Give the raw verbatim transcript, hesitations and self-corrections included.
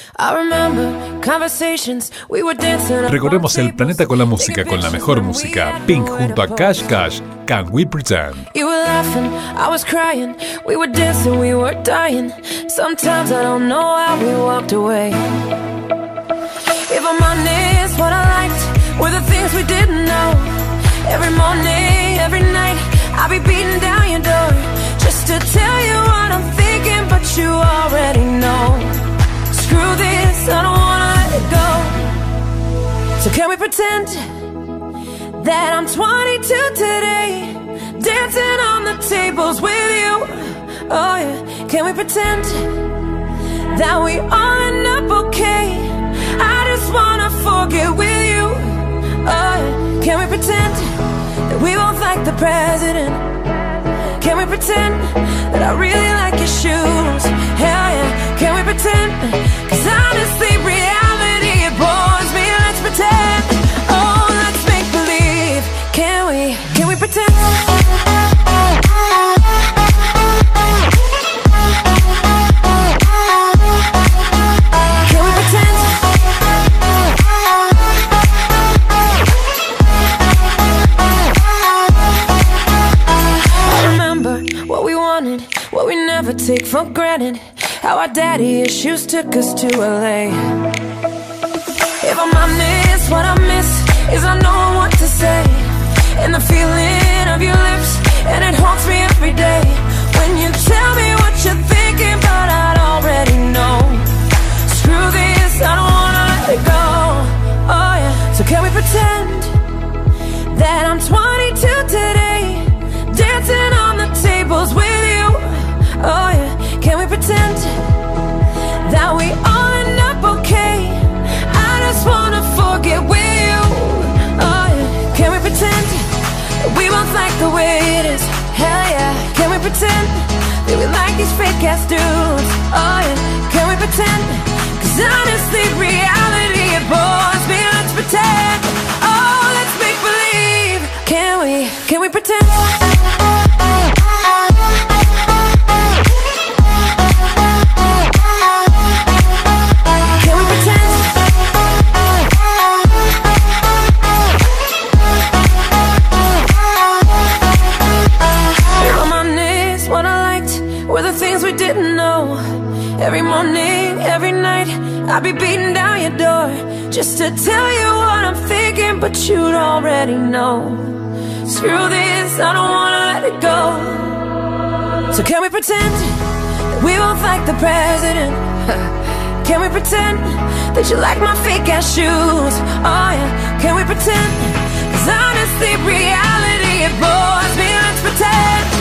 Recorremos el planeta con la música, con la mejor música. Pink junto a Cash Cash, Can We Pretend? You were laughing, I was crying. We were dancing, we were dying. Sometimes I don't know how we walked away. If I'm honest, what I liked were the things we didn't know. Every morning, every night, I'll be beating down your door just to tell you what I'm thinking, but you already know. Screw this, I don't wanna let it go. So can we pretend that I'm twenty-two today, dancing on the tables with you? Oh yeah, can we pretend that we all end up okay? I just wanna forget with you. Oh yeah, can we pretend that we both like the president? Can we pretend that I really like your shoes? Hell yeah, can we pretend? Cause honestly, reality, it bores me. Let's pretend, oh, let's make believe. Can we, can we pretend? Can we pretend? I remember what we wanted, what we never take for granted. How our daddy issues took us to L A. If I'm honest, what I miss is I know what to say, and the feeling of your lips, and it haunts me every day. When you tell me what you're thinking, but I already know. Screw this, I don't wanna let it go. Oh yeah, so can we pretend that I'm twenty-two today, dancing on the tables with you? Oh yeah, can we pretend that we all end up okay? I just wanna forget with you. Oh yeah, can we pretend that we both like the way it is? Hell yeah, can we pretend that we like these fake ass dudes? Oh yeah, can we pretend? Cause honestly, reality, it bores me. Let's pretend, oh, let's make believe. Can we, can we pretend? Every morning, every night, I'll be beating down your door just to tell you what I'm thinking, but you'd already know. Screw this, I don't wanna let it go. So can we pretend that we both like the president? Can we pretend that you like my fake ass shoes? Oh yeah, can we pretend? Cause honestly, reality, it bores me. Let's pretend.